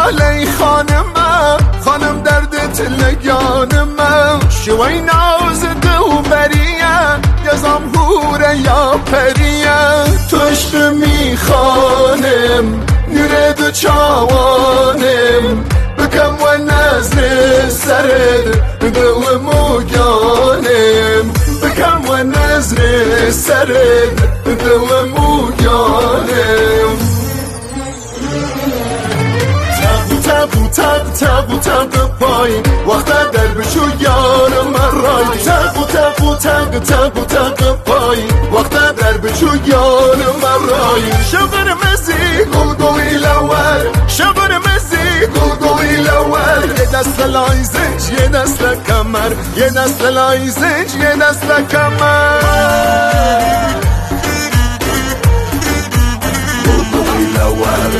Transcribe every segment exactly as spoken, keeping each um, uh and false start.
لی خانمم خانم دردت لگانمم شوی نازده و بریه یزم هوره یا پریه تو عشق میخوانم نوره دو چاوانم بکم و نظر سرد دو موگانم بکم و نظر سرد دو موگانم تقو تق تقو تق پای وقت در بشو یار من رای تقو تقو تق تقو تق پای وقت در بشو یار من رای شبر مزی گلگوی لور شبر مزی گلگوی لور یه دست لایزش یه دست کمر یه دست لایزش یه دست کمر گلگوی لور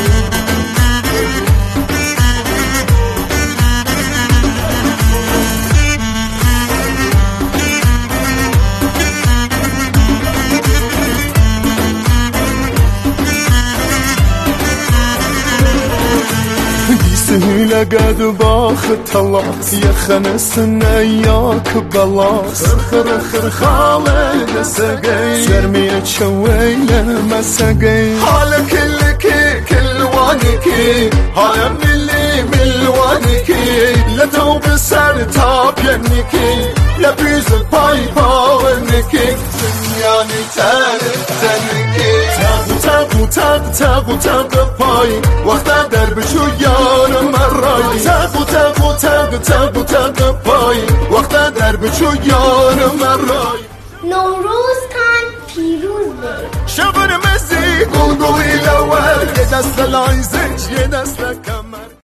سهيلة قد باخ طلاس يا خنسنا اياك بلاص خر خر خالد سقي سرمي تشويله ما سقي حالك لك كل وانكي هاي من اللي من وانكي لا توب سر تاب ينكي لا بيز باي باونكي يعني تعرف تنكي تاقو تاقو تاق تاقو تاق باي وقت در بشو یار من رای تاقو تاقو تاق تاقو تاق باي وقت در بشو یار من رای نوروز تن پیروز بود شبر مزی گلگوی لور یه دست لایزش یه دست